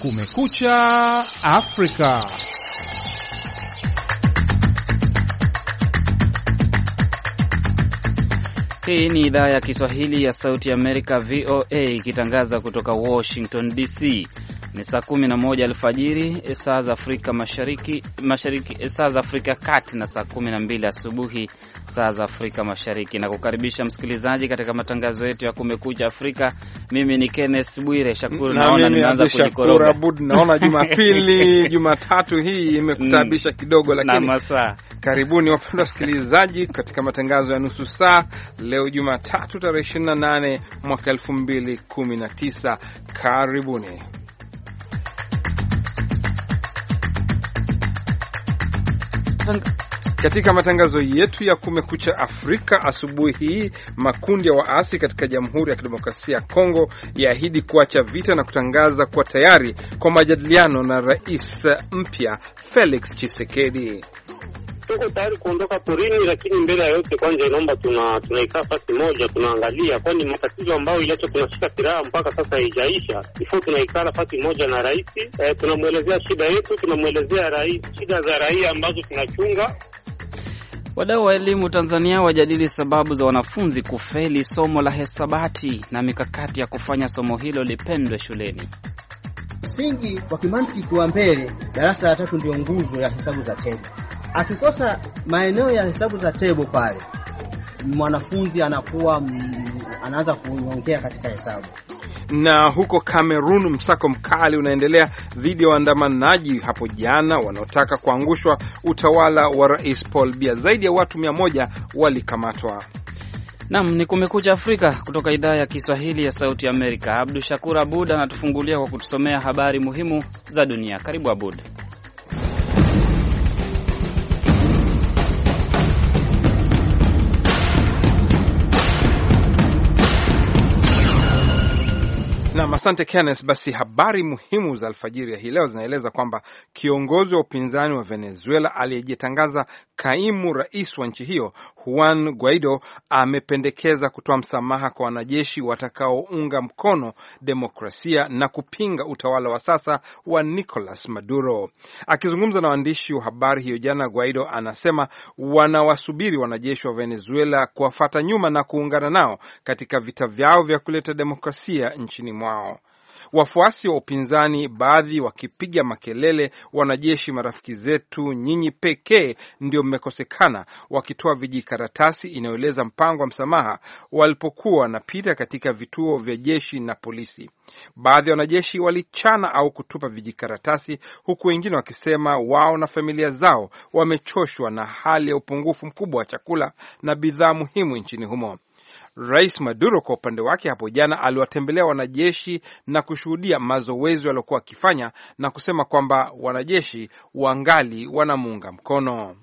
Kumekucha Afrika. Hii ni idhaa ya Kiswahili ya Sauti ya Amerika, VOA, ikitangaza kutoka Washington DC. Ni saa 11 alfajiri saa za Afrika Mashariki, saa za Afrika Kati, na saa 12 asubuhi saa za Afrika Mashariki. Na kukaribisha msikilizaji katika matangazo yetu ya Kumekucha Afrika. Mimi ni Kenneth Bwire. Shakuru, naona nimeanza kujikoroga. Naona Jumapili, Jumatatu hii imekutabisha kidogo, lakini masaa. Karibuni wapendwa wasikilizaji katika matangazo ya nusu saa leo Jumatatu tarehe 28 mwaka 2019. Karibuni. Katika matangazo yetu ya Kumekucha Afrika asubuhi hii, makundi ya waasi katika Jamhuri ya Kidemokrasia ya Kongo yaahidi kuacha vita na kutangaza kuwa tayari kwa majadiliano na rais mpya Felix Tshisekedi. Tuko tayari kuondoka porini, lakini mbele ya yote kwanza inaomba tunaikaa fasi moja, tunaangalia, kwani matatizo ambayo ilacho tunashika silaha mpaka sasa haijaisha. Ifo tunaikaa fasi moja na rais, tunamuelezea shida yetu, tunamuelezea rais shida za raia ambazo tunachunga. Wadau wa elimu Tanzania wajadili sababu za wanafunzi kufeli somo la hesabati na mikakati ya kufanya somo hilo lipendwe shuleni. Msingi wa kimantiki wa mbele, darasa la 3 ndio nguzo ya hesabu za tebo. Akikosa maeneo ya hesabu za tebo pale, mwanafunzi anaanza kuongea katika hesabu. Na huko Kamerun, msako mkali unaendelea dhidi ya waandamanaji hapo jana wanaotaka kuangushwa utawala wa Rais Paul Biya. Zaidi ya watu 100 walikamatwa. Naam, ni Kumekucha Afrika kutoka idhaa ya Kiswahili ya Sauti Amerika. Abdu Shakur Abud anatufungulia kwa kutusomea habari muhimu za dunia. Karibu Abud. Na asante Kenneth. Basi habari muhimu za alfajiri ya hii leo zinaeleza kwamba kiongozi wa upinzani wa Venezuela aliyejitangaza kaimu rais wa nchi hiyo, Juan Guaido, amependekeza kutoa msamaha kwa wanajeshi watakaounga mkono demokrasia na kupinga utawala wa sasa wa Nicolas Maduro. Akizungumza na waandishi wa habari hiyo jana, Guaido anasema wanawasubiri wanajeshi wa Venezuela kuwafuata nyuma na kuungana nao katika vita vyao vya kuleta demokrasia nchini mwao. Wafuasi wa upinzani baadhi wakipiga makelele, wanajeshi marafiki zetu, nyinyi pekee ndio mmekosekana, wakitoa vijikaratasi inayoeleza mpango wa msamaha walipokuwa wanapita katika vituo vya jeshi na polisi. Baadhi ya wanajeshi walichana au kutupa vijikaratasi, huku wengine wakisema wao na familia zao wamechoshwa na hali ya upungufu mkubwa wa chakula na bidhaa muhimu nchini humo. Rais Maduro kwa upande wake hapo jana aliwatembelea wanajeshi na kushuhudia mazoezi waliokuwa wakifanya na kusema kwamba wanajeshi wangali wanamuunga mkono.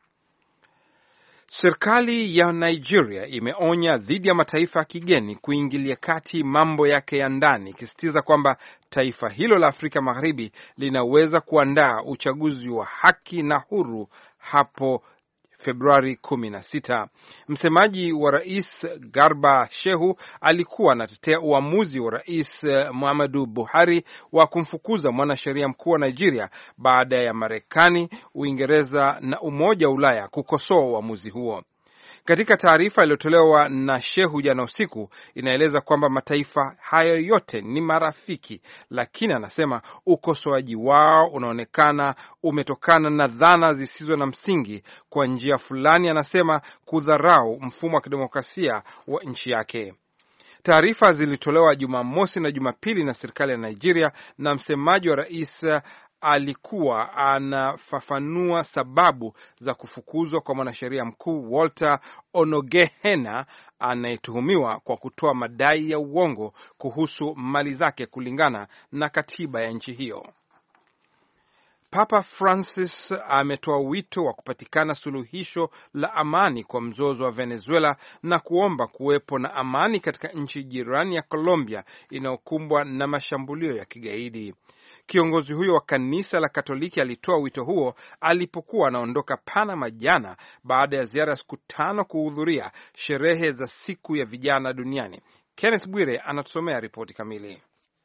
Serikali ya Nigeria imeonya dhidi ya mataifa ya kigeni kuingilia kati mambo yake ya ndani, ikisisitiza kwamba taifa hilo la Afrika Magharibi linaweza kuandaa uchaguzi wa haki na huru hapo Februari 16. Msemaji wa Rais Garba Shehu alikuwa anatetea uamuzi wa Rais Muhammadu Buhari wa kumfukuza mwanasheria mkuu wa Nigeria baada ya Marekani, Uingereza na Umoja wa Ulaya kukosoa uamuzi huo. Katika taarifa iliyotolewa na Shehu jana usiku, inaeleza kwamba mataifa hayo yote ni marafiki, lakini anasema ukosoaji wao unaonekana umetokana na dhana zisizo na msingi, kwa njia fulani anasema kudharau mfumo wa kidemokrasia wa nchi yake. Taarifa zilitolewa Jumamosi na Jumapili na serikali ya Nigeria, na msemaji wa rais alikuwa anafafanua sababu za kufukuzwa kwa mwanasheria mkuu Walter Onogehena anayetuhumiwa kwa kutoa madai ya uongo kuhusu mali zake kulingana na katiba ya nchi hiyo. Papa Francis ametoa wito wa kupatikana suluhisho la amani kwa mzozo wa Venezuela na kuomba kuwepo na amani katika nchi jirani ya Colombia inayokumbwa na mashambulio ya kigaidi. Kiongozi huyo wa kanisa la Katoliki alitoa wito huo alipokuwa anaondoka Panama jana baada ya ziara ya siku 5 kuhudhuria sherehe za siku ya vijana duniani. Kenneth Bwire anatusomea ripoti kamili.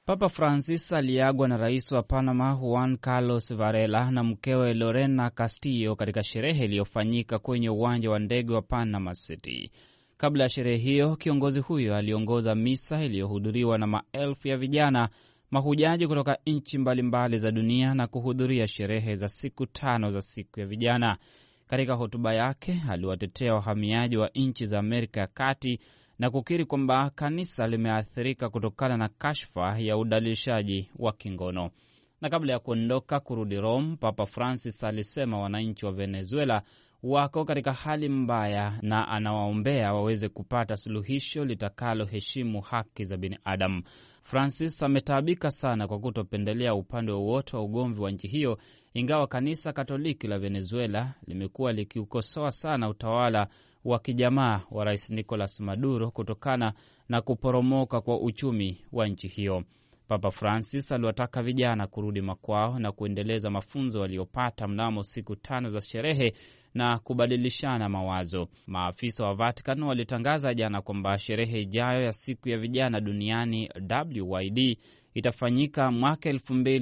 Papa Francis aliagwa na rais wa Panama Juan Carlos Varela na mkewe Lorena Castillo katika sherehe iliyofanyika kwenye uwanja wa ndege wa Panama City. Kabla ya sherehe hiyo, kiongozi huyo aliongoza misa iliyohudhuriwa na maelfu ya vijana mahujaji kutoka nchi mbalimbali za dunia na kuhudhuria sherehe za siku 5 za siku ya vijana. Katika hotuba yake, aliwatetea wahamiaji wa nchi za Amerika ya Kati na kukiri kwamba kanisa limeathirika kutokana na kashfa ya udhalilishaji wa kingono. Na kabla ya kuondoka kurudi Rome, Papa Francis alisema wananchi wa Venezuela wako katika hali mbaya na anawaombea waweze kupata suluhisho litakaloheshimu haki za binadamu. Francis ametaabika sana kwa kutopendelea upande wowote wa ugomvi wa nchi hiyo, ingawa kanisa Katoliki la Venezuela limekuwa likiukosoa sana utawala wa kijamaa wa Rais Nicolas Maduro kutokana na kuporomoka kwa uchumi wa nchi hiyo. Papa Francis aliwataka vijana kurudi makwao na kuendeleza mafunzo waliopata mnamo siku 5 za sherehe na kubadilishana mawazo. Maafisa wa Vatican walitangaza jana kwamba sherehe ijayo ya siku ya vijana duniani WYD itafanyika mwaka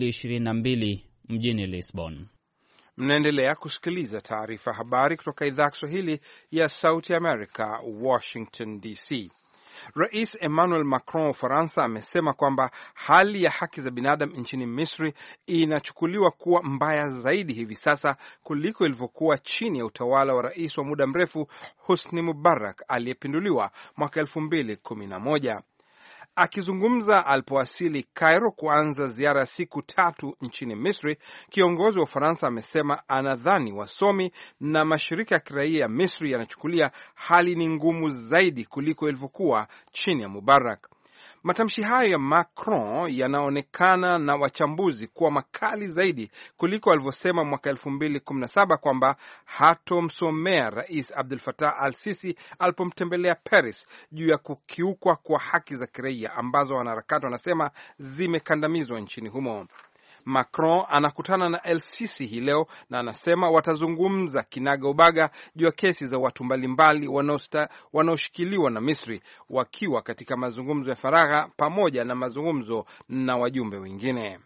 2022 mjini Lisbon. Mnaendelea kusikiliza taarifa habari kutoka idhaa ya Kiswahili ya Sauti America, Washington DC. Rais Emmanuel Macron wa Ufaransa amesema kwamba hali ya haki za binadamu nchini Misri inachukuliwa kuwa mbaya zaidi hivi sasa kuliko ilivyokuwa chini ya utawala wa rais wa muda mrefu Hosni Mubarak aliyepinduliwa mwaka 2011. Akizungumza alipowasili Cairo kuanza ziara ya siku 3 nchini Misri, kiongozi wa Ufaransa amesema anadhani wasomi na mashirika ya kiraia ya Misri yanachukulia hali ni ngumu zaidi kuliko ilivyokuwa chini ya Mubarak. Matamshi hayo ya Macron yanaonekana na wachambuzi kuwa makali zaidi kuliko alivyosema mwaka 2017 kwamba hatomsomea Rais Abdel Fattah al-Sisi alipomtembelea Paris juu ya kukiukwa kwa haki za kiraia ambazo wanaharakati wanasema zimekandamizwa nchini humo. Macron anakutana na el-Sisi hii leo na anasema watazungumza kinaga ubaga juu ya kesi za watu mbalimbali wanaoshikiliwa na Misri, wakiwa katika mazungumzo ya faragha pamoja na mazungumzo na wajumbe wengine.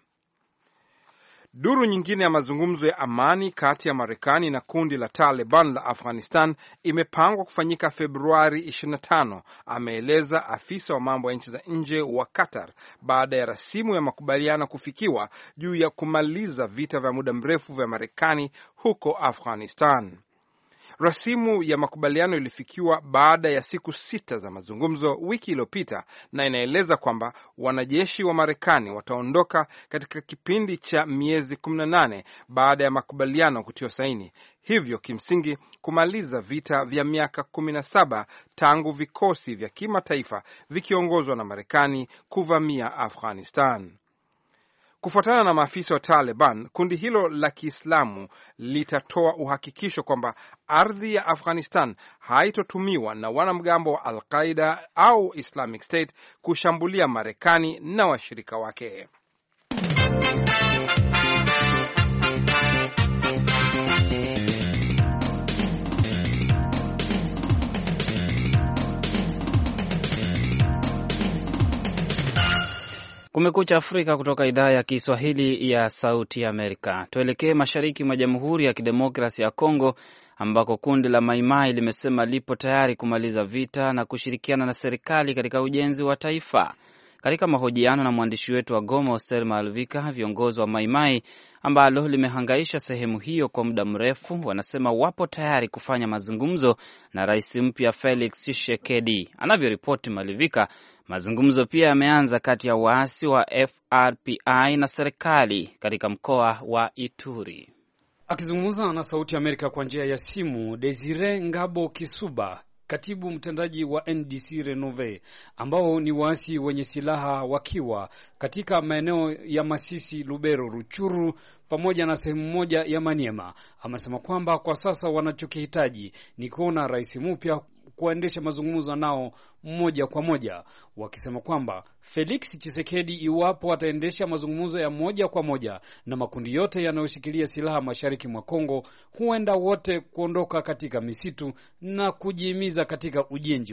Duru nyingine ya mazungumzo ya amani kati ya Marekani na kundi la Taliban la Afghanistan imepangwa kufanyika Februari 25, ameeleza afisa wa mambo ya nchi za nje wa Qatar, baada ya rasimu ya makubaliano kufikiwa juu ya kumaliza vita vya muda mrefu vya Marekani huko Afghanistan. Rasimu ya makubaliano ilifikiwa baada ya siku 6 za mazungumzo wiki iliyopita na inaeleza kwamba wanajeshi wa Marekani wataondoka katika kipindi cha miezi 18 baada ya makubaliano kutiwa saini, hivyo kimsingi kumaliza vita vya miaka 17 tangu vikosi vya kimataifa vikiongozwa na Marekani kuvamia Afghanistan. Kufuatana na maafisa wa Taliban, kundi hilo la Kiislamu litatoa uhakikisho kwamba ardhi ya Afghanistan haitotumiwa na wanamgambo wa Al-Qaeda au Islamic State kushambulia Marekani na washirika wake. Kumekucha Afrika kutoka idhaa ya Kiswahili ya Sauti ya Amerika. Tuelekee mashariki mwa Jamhuri ya Kidemokrasia ya Kongo ambako kundi la Maimai limesema lipo tayari kumaliza vita na kushirikiana na serikali katika ujenzi wa taifa. Katika mahojiano na mwandishi wetu wa Goma Oster Malvika, viongozi wa Maimai ambalo limehangaisha sehemu hiyo kwa muda mrefu wanasema wapo tayari kufanya mazungumzo na rais mpya Felix Tshisekedi. Anavyoripoti Malvika, mazungumzo pia yameanza kati ya waasi wa FRPI na serikali katika mkoa wa Ituri. Akizungumza na Sauti ya Amerika kwa njia ya simu, Desire Ngabo Kisuba, katibu mtendaji wa NDC Renove, ambao ni waasi wenye silaha wakiwa katika maeneo ya Masisi, Lubero, Ruchuru pamoja na sehemu moja ya Maniema, amesema kwamba kwa sasa wanachokihitaji ni kuona rais mpya kuendesha mazungumzo nao moja kwa moja, wakisema kwamba Felix Tshisekedi, iwapo ataendesha mazungumzo ya moja kwa moja na makundi yote yanayoshikilia silaha mashariki mwa Kongo, huenda wote kuondoka katika misitu na kujihimiza katika ujenzi wa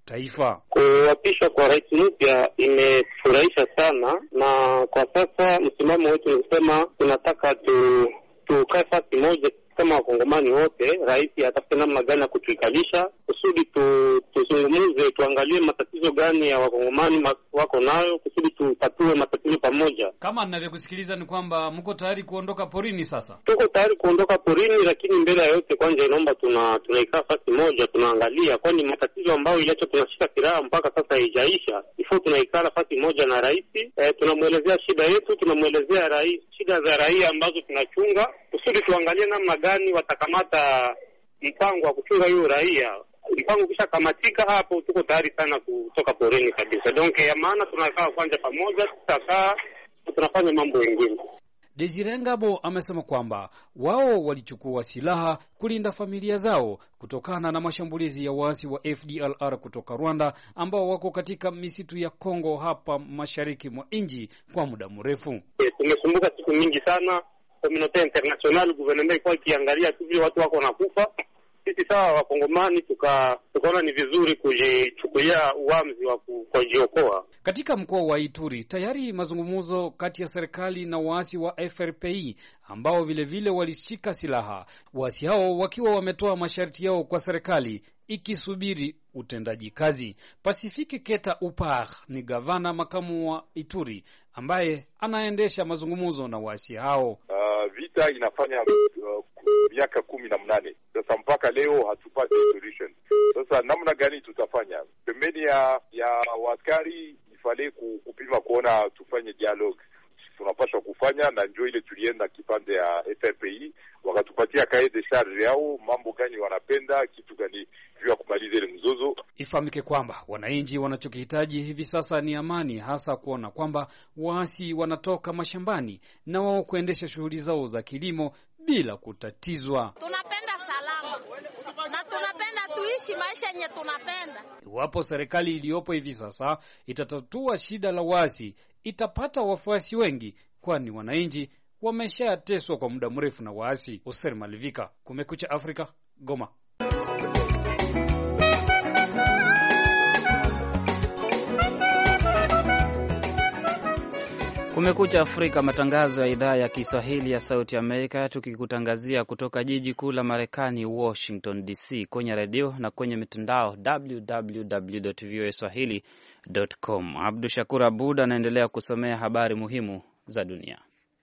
taifa. Kuapishwa kwa rais mpya imefurahisha sana, na kwa sasa msimamo wetu ni kusema tunataka tukae fasi moja kama wakongomani wote. Rais atafute namna gani ya kutuikalisha kusudi tuzungumuze, tuangalie matatizo gani ya wakongomani wako nayo kusudi tutatue matatizo pamoja. Kama ninavyokusikiliza ni kwamba mko tayari kuondoka porini sasa? Tuko tayari kuondoka porini, lakini mbele ya yote kwanza inaomba tunaikaa fasi moja, tunaangalia, kwani matatizo ambayo iliacha tunashika kiraha mpaka sasa haijaisha. Ifo tunaikaa fasi moja na rais, tunamuelezea shida yetu, tunamuelezea rais shida za raia ambazo tunachunga kusudi tuangalie namna gani watakamata mpango wa kuchunga hiyo raia. Mpango kisha kamatika, hapo tuko tayari sana kutoka porini kabisa. Donc ya maana tunakaa kwanza pamoja, tutakaa tunafanya mambo mengine. Desire Ngabo amesema kwamba wao walichukua silaha kulinda familia zao kutokana na mashambulizi ya waasi wa FDLR kutoka Rwanda ambao wako katika misitu ya Kongo hapa mashariki mwa nchi kwa muda mrefu. Tumesumbuka siku mingi sana, community international government kwa kiangalia tu vile watu wako nakufa. Sisi sawa wakongomani tukaona ni vizuri kujichukulia uamuzi wa kujiokoa. Katika mkoa wa Ituri tayari mazungumzo kati ya serikali na waasi wa FRPI ambao vile walishika silaha, waasi hao wakiwa wametoa masharti yao kwa serikali ikisubiri utendaji kazi. Pasifiki Keta Upar ni gavana makamu wa Ituri ambaye anaendesha mazungumzo na waasi hao. Vita inafanya miaka 18 sasa, mpaka leo hatupati solution. Sasa namna gani tutafanya? Pembeni ya waskari ifale kupima kuona tufanye dialogue, tunapaswa kufanya, na njoo ile tulienda kipande ya FRPI wakatupatia cahier de charge yao, mambo gani wanapenda, kitu gani juu ya kumaliza ile mzozo. Ifahamike kwamba wananchi wanachokihitaji hivi sasa ni amani, hasa kuona kwamba waasi wanatoka mashambani na wao kuendesha shughuli zao za kilimo bila kutatizwa. Tunapenda salama na tunapenda tuishi maisha yenye tunapenda. Iwapo serikali iliyopo hivi sasa itatatua shida la waasi, itapata wafuasi wengi, kwani wananchi wameshateswa kwa muda mrefu na waasi. Oser Malivika, Kumekucha Afrika, Goma. Kumekucha Afrika, matangazo ya idhaa ya Kiswahili ya Sauti Amerika, tukikutangazia kutoka jiji kuu la Marekani, Washington DC, kwenye redio na kwenye mitandao www.voaswahili.com. Abdu Shakur Abud anaendelea kusomea habari muhimu za dunia.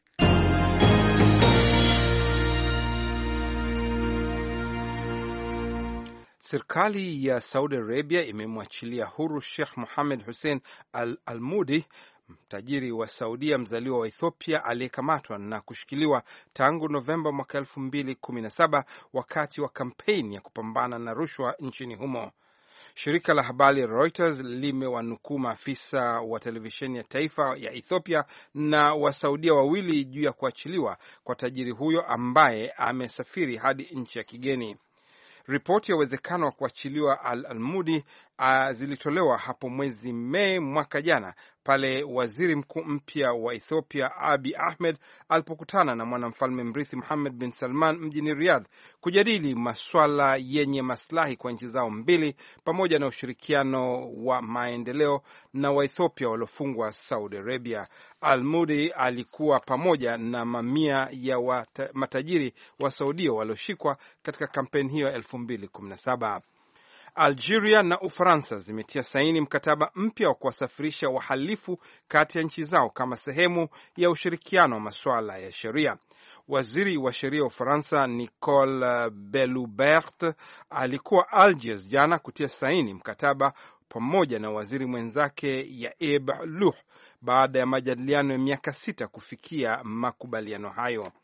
Serikali ya Saudi Arabia imemwachilia huru Sheikh Mohammed Hussein Al-Almudi, mtajiri wa Saudia mzaliwa wa Ethiopia aliyekamatwa na kushikiliwa tangu Novemba mwaka 2017 wakati wa kampeni ya kupambana na rushwa nchini humo. Shirika la habari Reuters limewanukuu maafisa wa televisheni ya taifa ya Ethiopia na wa Saudia wawili juu ya kuachiliwa kwa tajiri huyo ambaye amesafiri hadi nchi ya kigeni. Ripoti ya uwezekano wa kuachiliwa Al-Almudi zilitolewa hapo mwezi Mei mwaka jana pale waziri mkuu mpya wa Ethiopia Abiy Ahmed alipokutana na mwanamfalme mrithi Mohammed bin Salman mjini Riyadh kujadili masuala yenye maslahi kwa nchi zao mbili pamoja na ushirikiano wa maendeleo na Waethiopia waliofungwa Saudi Arabia. Al-Almudi alikuwa pamoja na mamia ya matajiri wa Saudia walioshikwa katika kampeni hiyo ya 2017. Algeria na Ufaransa zimetia saini mkataba mpya wa kuwasafirisha wahalifu kati ya nchi zao kama sehemu ya ushirikiano wa masuala ya sheria. Waziri wa sheria wa Ufaransa Nicole Belloubet alikuwa Algiers jana kutia saini mkataba pamoja na waziri mwenzake Yaib Luh baada ya majadiliano ya miaka 6 kufikia makubaliano hayo.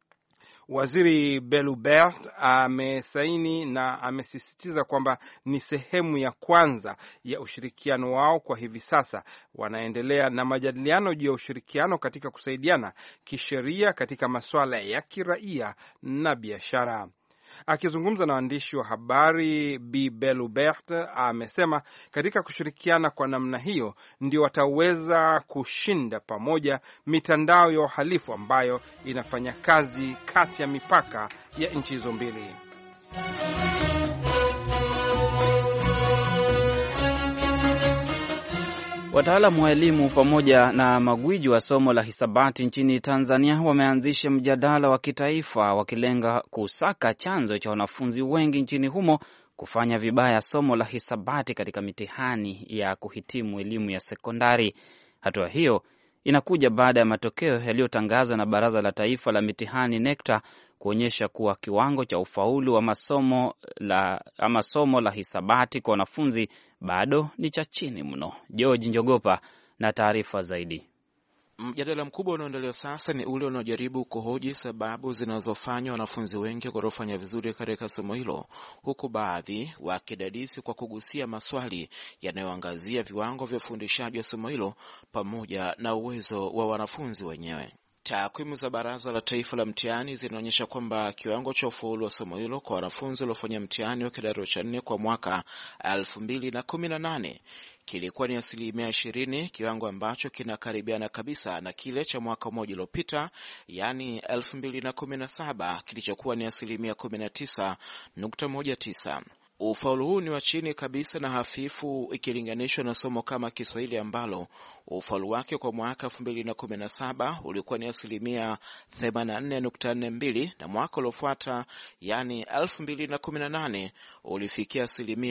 Waziri Belloubet amesaini na amesisitiza kwamba ni sehemu ya kwanza ya ushirikiano wao. Kwa hivi sasa wanaendelea na majadiliano juu ya ushirikiano katika kusaidiana kisheria katika masuala ya kiraia na biashara. Akizungumza na waandishi wa habari, Bi Belloubet amesema katika kushirikiana kwa namna hiyo ndio wataweza kushinda pamoja mitandao ya uhalifu ambayo inafanya kazi kati ya mipaka ya nchi hizo mbili. Wataalamu wa elimu pamoja na magwiji wa somo la hisabati nchini Tanzania wameanzisha mjadala wa kitaifa wakilenga kusaka chanzo cha wanafunzi wengi nchini humo kufanya vibaya somo la hisabati katika mitihani ya kuhitimu elimu ya sekondari. Hatua hiyo inakuja baada ya matokeo yaliyotangazwa na Baraza la Taifa la Mitihani NECTA kuonyesha kuwa kiwango cha ufaulu wa somo la hisabati kwa wanafunzi bado ni cha chini mno. George Njogopa na taarifa zaidi. Mjadala mkubwa unaoendelea sasa ni ule unaojaribu kuhoji sababu zinazofanya wanafunzi wengi kutofanya vizuri katika somo hilo, huku baadhi wakidadisi kwa kugusia maswali yanayoangazia viwango vya ufundishaji wa somo hilo pamoja na uwezo wa wanafunzi wenyewe. Takwimu za Baraza la Taifa la Mtihani zinaonyesha kwamba kiwango cha ufaulu wa somo hilo kwa wanafunzi waliofanya mtihani wa kidato cha 4 kwa mwaka 2018 kilikuwa ni 20%, kiwango ambacho kinakaribiana kabisa na kile cha mwaka mmoja uliopita, yani 2017 kilichokuwa ni 19.19. Ufaulu huu ni wa chini kabisa na hafifu ikilinganishwa na somo kama Kiswahili ambalo ufaulu wake kwa mwaka 2017 ulikuwa ni 84.42 na mwaka uliofuata yani 2018 ulifikia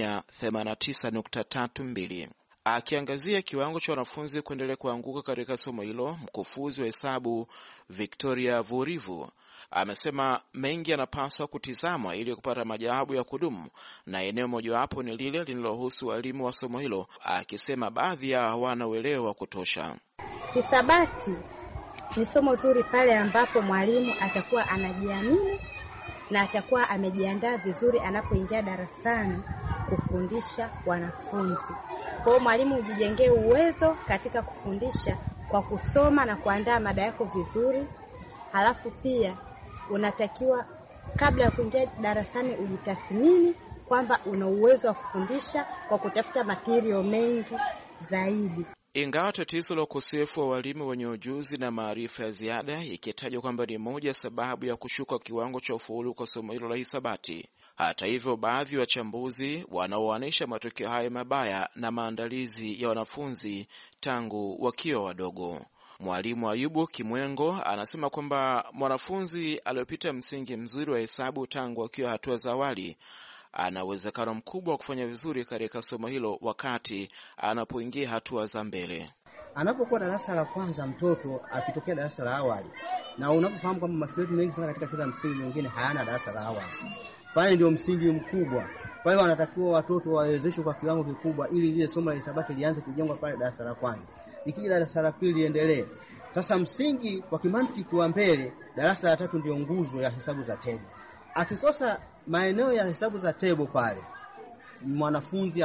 89.32. Akiangazia kiwango cha wanafunzi kuendelea kuanguka katika somo hilo, mkufunzi wa hesabu Victoria Vurivu amesema mengi yanapaswa kutizamwa ili kupata majawabu ya kudumu, na eneo mojawapo ni lile linalohusu walimu wa somo hilo, akisema baadhi ya hawana uelewa wa kutosha. Hisabati ni somo zuri pale ambapo mwalimu atakuwa anajiamini na atakuwa amejiandaa vizuri anapoingia darasani kufundisha wanafunzi. Kwa hiyo mwalimu ujijengee uwezo katika kufundisha kwa kusoma na kuandaa mada yako vizuri. Halafu pia unatakiwa kabla ya kuingia darasani ujitathmini kwamba una uwezo wa kufundisha kwa kutafuta material mengi zaidi. Ingawa tatizo la ukosefu wa walimu wenye ujuzi na maarifa ya ziada ikitajwa kwamba ni moja sababu ya kushuka kiwango cha ufaulu kwa somo hilo la hisabati, hata hivyo baadhi ya wachambuzi wanaoanisha matokeo haya mabaya na maandalizi ya wanafunzi tangu wakiwa wadogo. Mwalimu Ayubu Kimwengo anasema kwamba mwanafunzi aliyopita msingi mzuri wa hesabu tangu akiwa hatua za awali ana uwezekano mkubwa wa kufanya vizuri katika somo hilo wakati anapoingia hatua za mbele. Anapokuwa darasa la kwanza mtoto akitokea darasa la awali, na unapofahamu kwamba mashule mengi sana katika shule ya msingi nyingine hayana darasa la awali, pale ndio msingi mkubwa. Kwa hiyo wanatakiwa watoto wawezeshwe kwa kiwango kikubwa ili ile somo la hisabati lianze kujengwa pale darasa la kwanza. Ikija darasa la pili liendelee. Sasa msingi wa kimantiki wa mbele, darasa la 3 ndio nguzo ya hesabu za tebo. Akikosa maeneo ya hesabu za tebo pale, mwanafunzi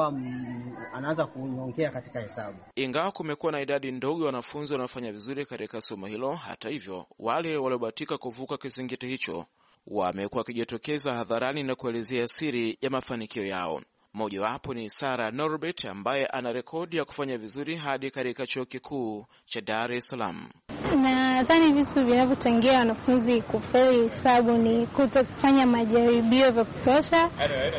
anaanza kunyongea katika hesabu. Ingawa kumekuwa na idadi ndogo ya wanafunzi wanaofanya vizuri katika somo hilo, hata hivyo wale waliobahatika kuvuka kizingiti hicho wamekuwa wakijitokeza hadharani na kuelezea siri ya mafanikio yao. Mmoja wapo ni Sara Norbert ambaye ana rekodi ya kufanya vizuri hadi katika chuo kikuu cha Dar es Salaam. Nadhani vitu vinavyochangia wanafunzi kufeli hesabu ni kutofanya majaribio vya kutosha,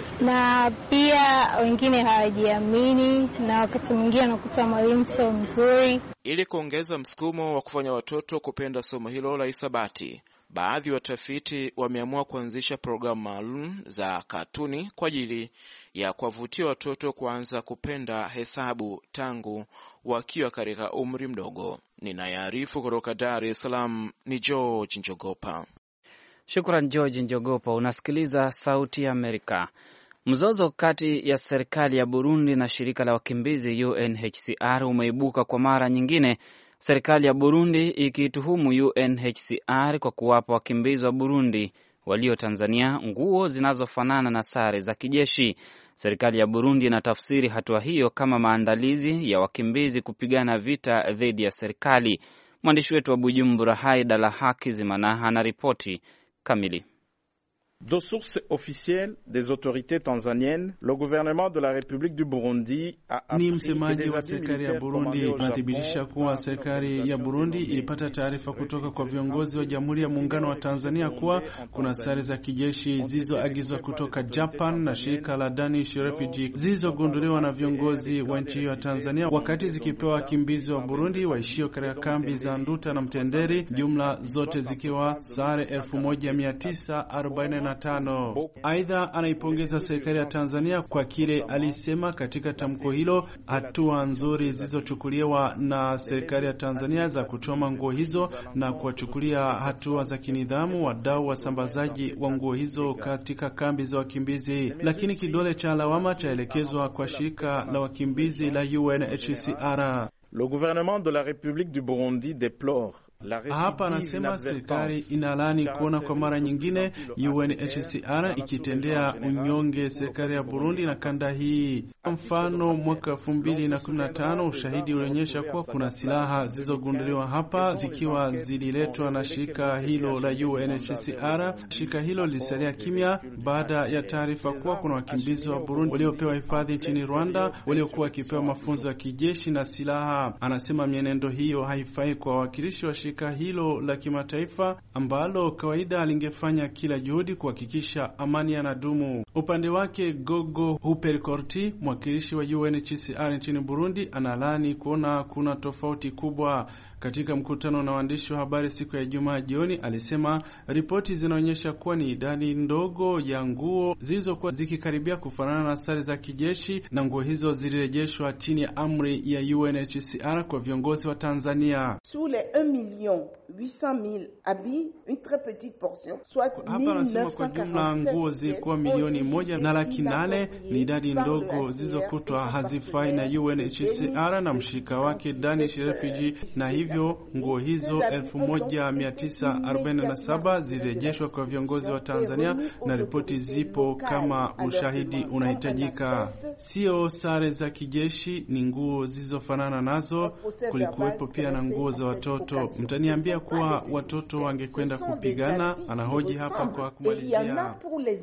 na pia wengine hawajiamini, na wakati mwingine wanakuta mwalimu sio mzuri. Ili kuongeza msukumo wa kufanya watoto kupenda somo hilo la hisabati, baadhi ya watafiti wameamua kuanzisha programu maalum za katuni kwa ajili ya kuwavutia watoto kuanza kupenda hesabu tangu wakiwa katika umri mdogo. Ninayaarifu kutoka Dar es Salaam ni George Njogopa. Shukran George Njogopa. Unasikiliza Sauti ya Amerika. Mzozo kati ya serikali ya Burundi na shirika la wakimbizi UNHCR umeibuka kwa mara nyingine, serikali ya Burundi ikituhumu UNHCR kwa kuwapa wakimbizi wa Burundi walio Tanzania nguo zinazofanana na sare za kijeshi. Serikali ya Burundi inatafsiri hatua hiyo kama maandalizi ya wakimbizi kupigana vita dhidi ya serikali. Mwandishi wetu wa Bujumbura Haidala Hakizimana ana ripoti kamili. De sources officielles des autorités tanzaniennes, le gouvernement de la République du Burundi ni msemaji wa serikali ya Burundi anathibitisha kuwa serikali ya Burundi ilipata taarifa kutoka kwa viongozi wa Jamhuri ya Muungano wa Tanzania kuwa kuna sare za kijeshi zilizoagizwa kutoka Japan na shirika la Danish Refugee zilizogunduliwa na viongozi wa nchi hiyo ya Tanzania wakati zikipewa wakimbizi wa Burundi waishio katika kambi za Nduta na Mtenderi, jumla zote zikiwa sare 1945. Aidha, anaipongeza serikali ya Tanzania kwa kile alisema katika tamko hilo hatua nzuri zilizochukuliwa na serikali ya Tanzania za kuchoma nguo hizo na kuwachukulia hatua za kinidhamu wadau wasambazaji wa nguo hizo katika kambi za wakimbizi. Lakini kidole cha lawama chaelekezwa kwa shirika la wakimbizi la UNHCR. Le gouvernement de la République du Burundi déplore. Hapa anasema serikali inalani kuona kwa mara nyingine UNHCR ikitendea unyonge serikali ya Burundi na kanda hii. Mfano, mwaka 2015 ushahidi ulionyesha kuwa kuna silaha zilizogunduliwa hapa zikiwa zililetwa na shirika hilo la UNHCR. Shirika hilo lilisalia kimya baada ya taarifa kuwa kuna wakimbizi wa Burundi waliopewa hifadhi nchini Rwanda waliokuwa wakipewa mafunzo ya kijeshi na silaha. Anasema mienendo hiyo haifai kwa wawakilishi wa shirika hilo la kimataifa ambalo kawaida lingefanya kila juhudi kuhakikisha amani yanadumu. Upande wake, Gogo Huperikorti, mwakilishi wa UNHCR nchini Burundi, analani kuona kuna tofauti kubwa. Katika mkutano na waandishi wa habari siku ya Ijumaa jioni, alisema ripoti zinaonyesha kuwa ni idadi ndogo ya nguo zilizokuwa zikikaribia kufanana na sare za kijeshi, na nguo hizo zilirejeshwa chini ya amri ya UNHCR kwa viongozi wa Tanzania. Sur les 1,800,000 habits, une très petite portion, soit hapa anasema kwa jumla nguo zilikuwa 1,800,000 ni idadi ndogo zilizokutwa hazifai na UNHCR na mshirika wake Danish Refugee, na hivyo nguo hizo 1947 zilirejeshwa kwa viongozi wa Tanzania na ripoti zipo kama ushahidi unahitajika. Sio sare za kijeshi, ni nguo zilizofanana nazo. Kulikuwepo pia na nguo za watoto. Mtaniambia kuwa watoto wangekwenda kupigana? Anahoji hapa kwa kumalizia.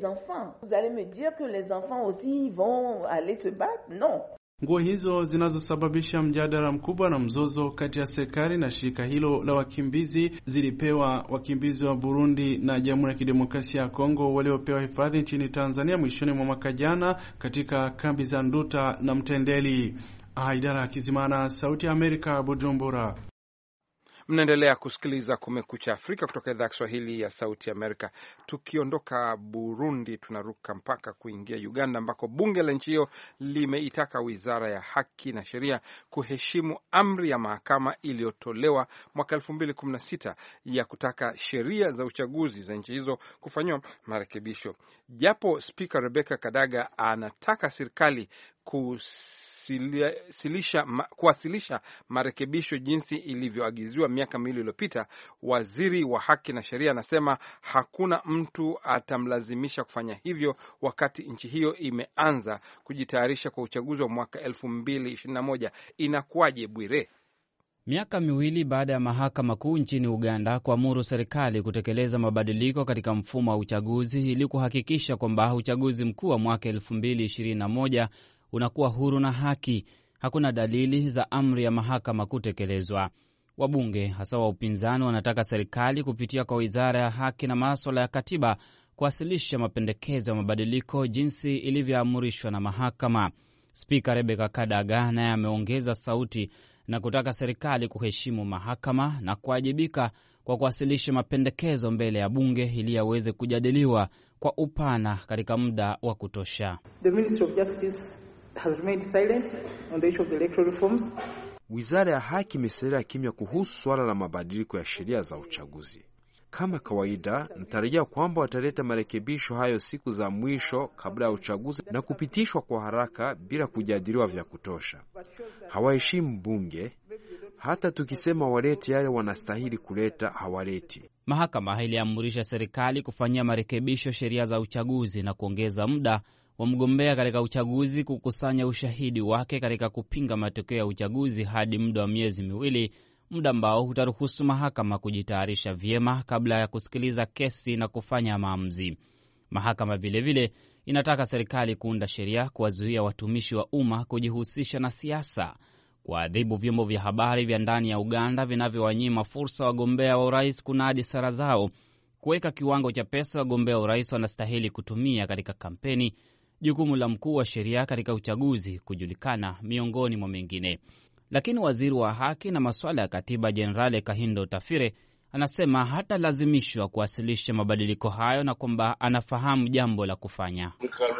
Nguo hizo zinazosababisha mjadala mkubwa na mzozo kati ya serikali na shirika hilo la wakimbizi zilipewa wakimbizi wa Burundi na Jamhuri ya Kidemokrasia ya Kongo waliopewa hifadhi nchini Tanzania mwishoni mwa mwaka jana katika kambi za Nduta na Mtendeli. Haidara Kizimana, Sauti ya Amerika, Bujumbura. Mnaendelea kusikiliza Kumekucha Afrika kutoka idhaa ya Kiswahili ya Sauti Amerika. Tukiondoka Burundi, tunaruka mpaka kuingia Uganda, ambako bunge la nchi hiyo limeitaka Wizara ya Haki na Sheria kuheshimu amri ya mahakama iliyotolewa mwaka 2016 ya kutaka sheria za uchaguzi za nchi hizo kufanyiwa marekebisho. Japo Spika Rebecca Kadaga anataka serikali kuwasilisha marekebisho jinsi ilivyoagiziwa miaka miwili iliyopita, waziri wa haki na sheria anasema hakuna mtu atamlazimisha kufanya hivyo wakati nchi hiyo imeanza kujitayarisha kwa uchaguzi wa mwaka 2021. Inakuwaje, Bwire? Miaka miwili baada ya mahakama kuu nchini Uganda kuamuru serikali kutekeleza mabadiliko katika mfumo wa uchaguzi ili kuhakikisha kwamba uchaguzi mkuu wa mwaka 2021 unakuwa huru na haki, hakuna dalili za amri ya mahakama kutekelezwa. Wabunge hasa wa upinzani wanataka serikali kupitia kwa Wizara ya Haki na Masuala ya Katiba kuwasilisha mapendekezo ya mabadiliko jinsi ilivyoamrishwa na mahakama. Spika Rebecca Kadaga naye ameongeza sauti na kutaka serikali kuheshimu mahakama na kuwajibika kwa kuwasilisha mapendekezo mbele ya bunge ili yaweze kujadiliwa kwa upana katika muda wa kutosha. The Ministry of Justice has remained silent on the issue of the electoral reforms. Wizara ya Haki imesalia kimya kuhusu swala la mabadiliko ya sheria za uchaguzi. Kama kawaida, natarajia kwamba wataleta marekebisho hayo siku za mwisho kabla ya uchaguzi na kupitishwa kwa haraka bila kujadiliwa vya kutosha. Hawaheshimu bunge. Hata tukisema walete yale wanastahili kuleta, hawaleti. Mahakama iliamrisha serikali kufanyia marekebisho sheria za uchaguzi na kuongeza muda wa mgombea katika uchaguzi kukusanya ushahidi wake katika kupinga matokeo ya uchaguzi hadi muda wa miezi miwili, muda ambao utaruhusu mahakama kujitayarisha vyema kabla ya kusikiliza kesi na kufanya maamuzi. Mahakama vilevile inataka serikali kuunda sheria kuwazuia watumishi wa umma kujihusisha na siasa, kuadhibu vyombo vya habari vya ndani ya Uganda vinavyowanyima fursa wagombea wa urais kunadi sera zao, kuweka kiwango cha pesa wagombea wa urais wanastahili kutumia katika kampeni, jukumu la mkuu wa sheria katika uchaguzi kujulikana, miongoni mwa mengine. Lakini waziri wa haki na masuala ya katiba Jenerali Kahindo Tafire anasema hatalazimishwa kuwasilisha mabadiliko hayo na kwamba anafahamu jambo la kufanya.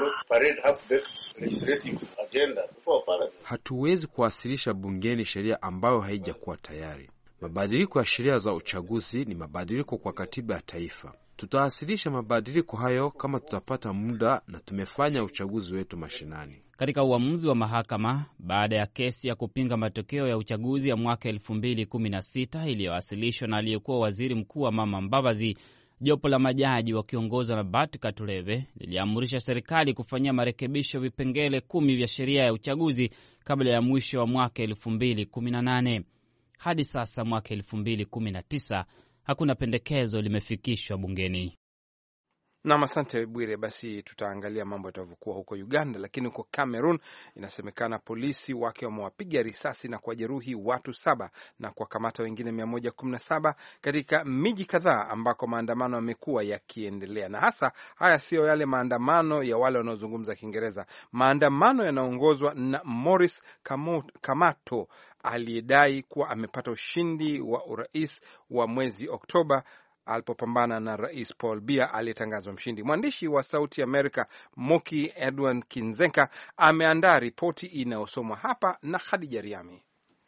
Hatuwezi kuwasilisha bungeni sheria ambayo haijakuwa tayari. Mabadiliko ya sheria za uchaguzi ni mabadiliko kwa katiba ya taifa. Tutawasilisha mabadiliko hayo kama tutapata muda na tumefanya uchaguzi wetu mashinani. Katika uamuzi wa mahakama baada ya kesi ya kupinga matokeo ya uchaguzi ya mwaka 2016 iliyowasilishwa na aliyekuwa waziri mkuu wa Mama Mbabazi, jopo la majaji wakiongozwa na Bart Katurebe liliamurisha serikali kufanyia marekebisho vipengele 10 vya sheria ya uchaguzi kabla ya mwisho wa mwaka 2018. Hadi sasa mwaka 2019 hakuna pendekezo limefikishwa bungeni. Nam, asante Bwire. Basi tutaangalia mambo yatavyokuwa huko Uganda, lakini huko Cameroon inasemekana polisi wake wamewapiga risasi na kuwajeruhi watu 7 na kuwakamata wengine 117 katika miji kadhaa ambako maandamano yamekuwa yakiendelea. Na hasa haya sio yale maandamano ya wale wanaozungumza Kiingereza. Maandamano yanaongozwa na Maurice Kamto aliyedai kuwa amepata ushindi wa urais wa mwezi Oktoba alipopambana na Rais Paul Biya aliyetangazwa mshindi. Mwandishi wa Sauti Amerika Moki Edwin Kinzenka ameandaa ripoti inayosomwa hapa na Khadija Riami.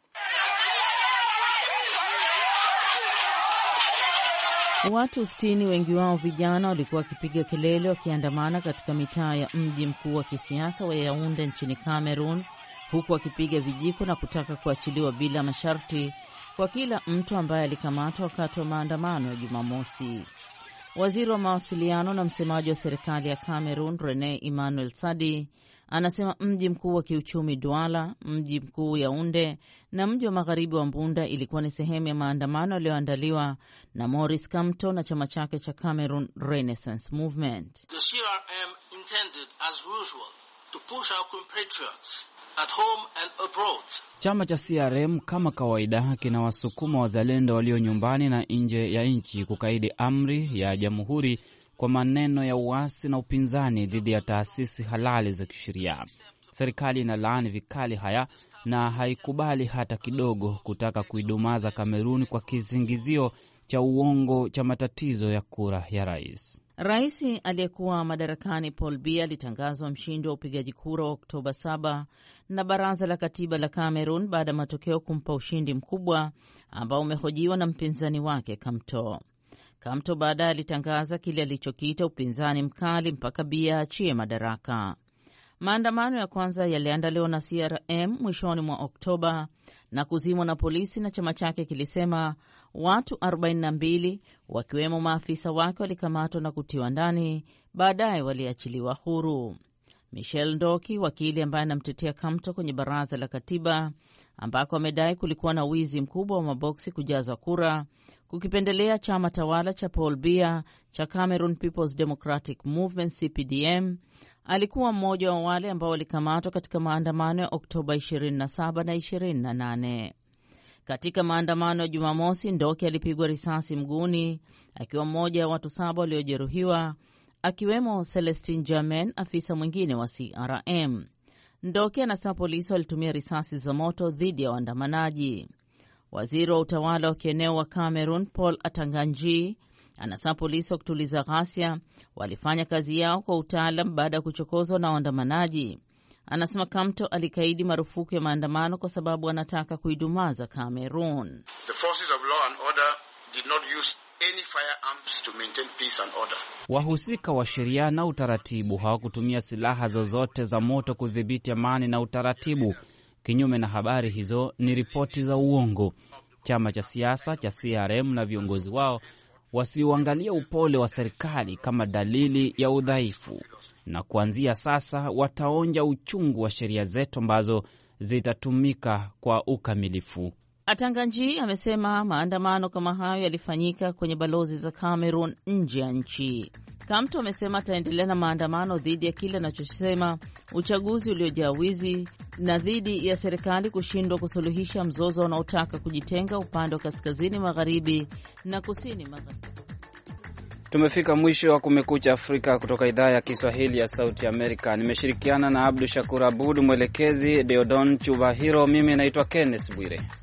Watu 60, wengi wao vijana, walikuwa wakipiga kelele wakiandamana katika mitaa ya mji mkuu wa kisiasa wa Yaounde nchini Cameroon, huku wakipiga vijiko na kutaka kuachiliwa bila masharti kwa kila mtu ambaye alikamatwa wakati wa maandamano ya Jumamosi. Waziri wa mawasiliano na msemaji wa serikali ya Cameroon, Rene Emmanuel Sadi, anasema mji mkuu wa kiuchumi Douala, mji mkuu Yaounde na mji wa magharibi wa Mbunda ilikuwa ni sehemu ya maandamano yaliyoandaliwa na Maurice Kamto na chama chake cha Cameroon Renaissance Movement. The CRM intended as usual to push our compatriots at home and abroad. Chama cha CRM kama kawaida kinawasukuma wazalendo walio nyumbani na nje ya nchi kukaidi amri ya jamhuri kwa maneno ya uasi na upinzani dhidi ya taasisi halali za kisheria. Serikali inalaani vikali haya na haikubali hata kidogo kutaka kuidumaza Kameruni kwa kisingizio cha uongo cha matatizo ya kura ya rais. Rais aliyekuwa madarakani Paul Biya alitangazwa mshindi wa upigaji kura wa Oktoba 7 na baraza la katiba la Cameroon baada ya matokeo kumpa ushindi mkubwa ambao umehojiwa na mpinzani wake Kamto. Kamto baadaye alitangaza kile alichokiita upinzani mkali mpaka Biya achie madaraka. Maandamano ya kwanza yaliandaliwa na CRM mwishoni mwa Oktoba na kuzimwa na polisi, na chama chake kilisema watu 42 wakiwemo maafisa wake walikamatwa na kutiwa ndani, baadaye waliachiliwa huru. Michel Ndoki, wakili ambaye anamtetea Kamto kwenye baraza la katiba ambako amedai kulikuwa na wizi mkubwa wa maboksi kujaza kura kukipendelea chama tawala cha Paul Biya cha Cameroon People's Democratic Movement CPDM, alikuwa mmoja wa wale ambao walikamatwa katika maandamano ya Oktoba 27 na 28. Katika maandamano ya Jumamosi, Ndoki alipigwa risasi mguuni akiwa mmoja wa watu 7 waliojeruhiwa, akiwemo Celestine Germain, afisa mwingine wa CRM. Ndoki anasema polisi walitumia risasi za moto dhidi ya waandamanaji. Waziri wa utawala wa kieneo wa Cameroon, Paul Atanganji, anasema polisi wa kutuliza ghasia walifanya kazi yao kwa utaalam baada ya kuchokozwa na waandamanaji. Anasema Kamto alikaidi marufuku ya maandamano kwa sababu anataka kuidumaza Cameroon. The forces of law and order did not use any firearms to maintain peace and order. Wahusika wa sheria na utaratibu hawakutumia silaha zozote za moto kudhibiti amani na utaratibu. Kinyume na habari hizo ni ripoti za uongo. Chama cha siasa cha CRM na viongozi wao wasiuangalia upole wa serikali kama dalili ya udhaifu, na kuanzia sasa wataonja uchungu wa sheria zetu ambazo zitatumika kwa ukamilifu. Atanganji amesema maandamano kama hayo yalifanyika kwenye balozi za Cameroon nje ya nchi. Kamto amesema ataendelea na maandamano dhidi ya kile anachosema uchaguzi uliojaa wizi na dhidi ya serikali kushindwa kusuluhisha mzozo unaotaka kujitenga upande wa kaskazini magharibi na kusini magharibi. Tumefika mwisho wa Kumekucha Afrika kutoka idhaa ya Kiswahili ya Sauti Amerika. Nimeshirikiana na Abdu Shakur Abud, mwelekezi Deodon Chubahiro. Mimi naitwa Kenneth Bwire.